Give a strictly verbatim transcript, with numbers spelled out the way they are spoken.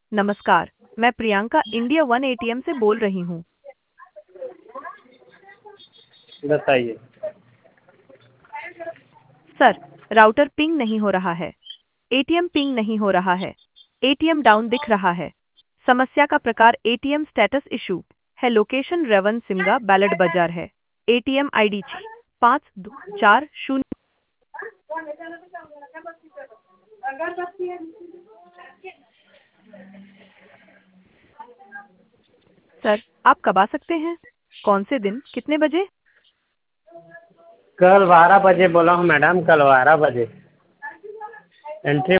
नमस्कार, मैं Priyanka India one ATM से बोल रही हूँ। बताइए। सर, राउटर पिंग नहीं हो रहा है। एटीएम पिंग नहीं हो रहा है। एटीएम डाउन दिख रहा है। समस्या का प्रकार एटीएम स्टेटस इशू है। लोकेशन रेवन सिमगा बैलेट बाजार है। एटीएम आईडी छः पाँच दो चार शून्य। सर, आप कब आ सकते हैं? कौन से दिन, कितने बजे? कल बारह बजे बोला हूँ मैडम, कल बारह बजे एंट्री